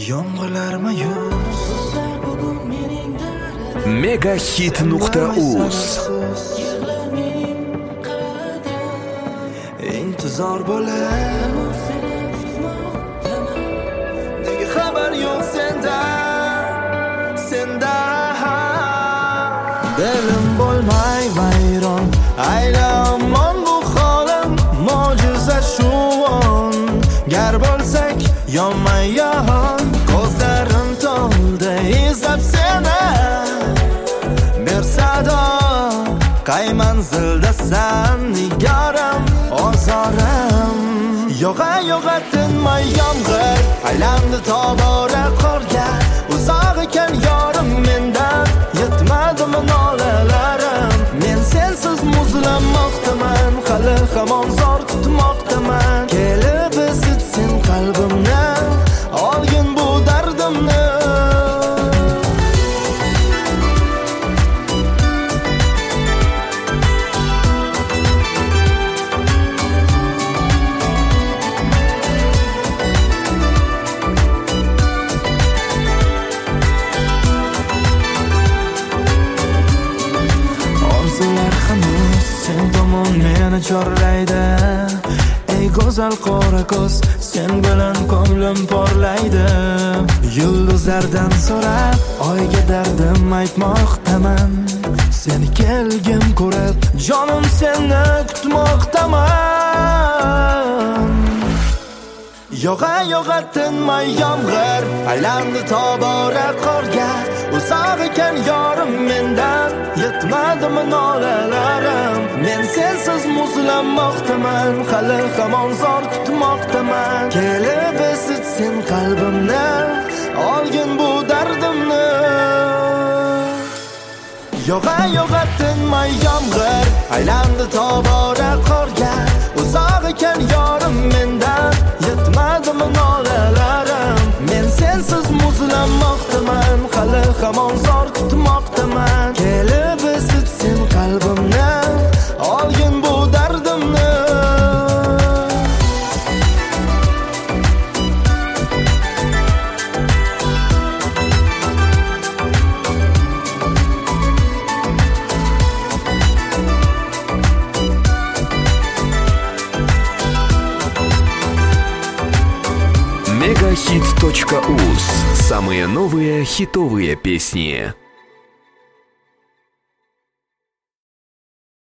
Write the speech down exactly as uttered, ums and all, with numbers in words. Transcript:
Yomg'irlarma-yuz Megahit nuqta uz intizor bo'lar nega xabar yo'q sendan sendan dilim bo'lmay vayron aylamon bu holim mo'jiza shu on gar bo'lsak yonmay yon ko'zlarim to'ldi izlab seni bir sado qay manzildasan nigoram ozorim yo'g'a yo'g'a tinmay yomg'ir aylandi tobora qorga uzoq ekan yorim mendan yetmadimi nolalarim men sensiz muzlamoqdaman hali hamon zor kutmoqdaman kelib isitsin qalbimni olgin bu dardimni sen tomon meni chorlaydi ey go'zal qora ko'z sen bilan ko'nglim porlaydi yulduzlardan so'rab oyga dardim aytmoqdaman seni kelgim ko'rib jonim seni kutmoqdaman yo'g'a yo'g'a tinmay yomg'ir aylandi tobora qorga uzoq ekan yorim mendan yetmadimi nolalarim men sensiz muzlamoqdaman hali hamon zor kutmoqdaman kelib isitsin qalbimni olgin bu dardimni yo'g'a yo'g'a tinmay yomg'ir aylandi tobora qorga uzoq ekan yorim mendan yetmadimi nolalarim men sensiz muzlamoqdaman hali hamon zor kutmoqdaman kelib isitsin qalbimni olgin bu dardimni Megahit точка уз. Самые новые хитовые песни.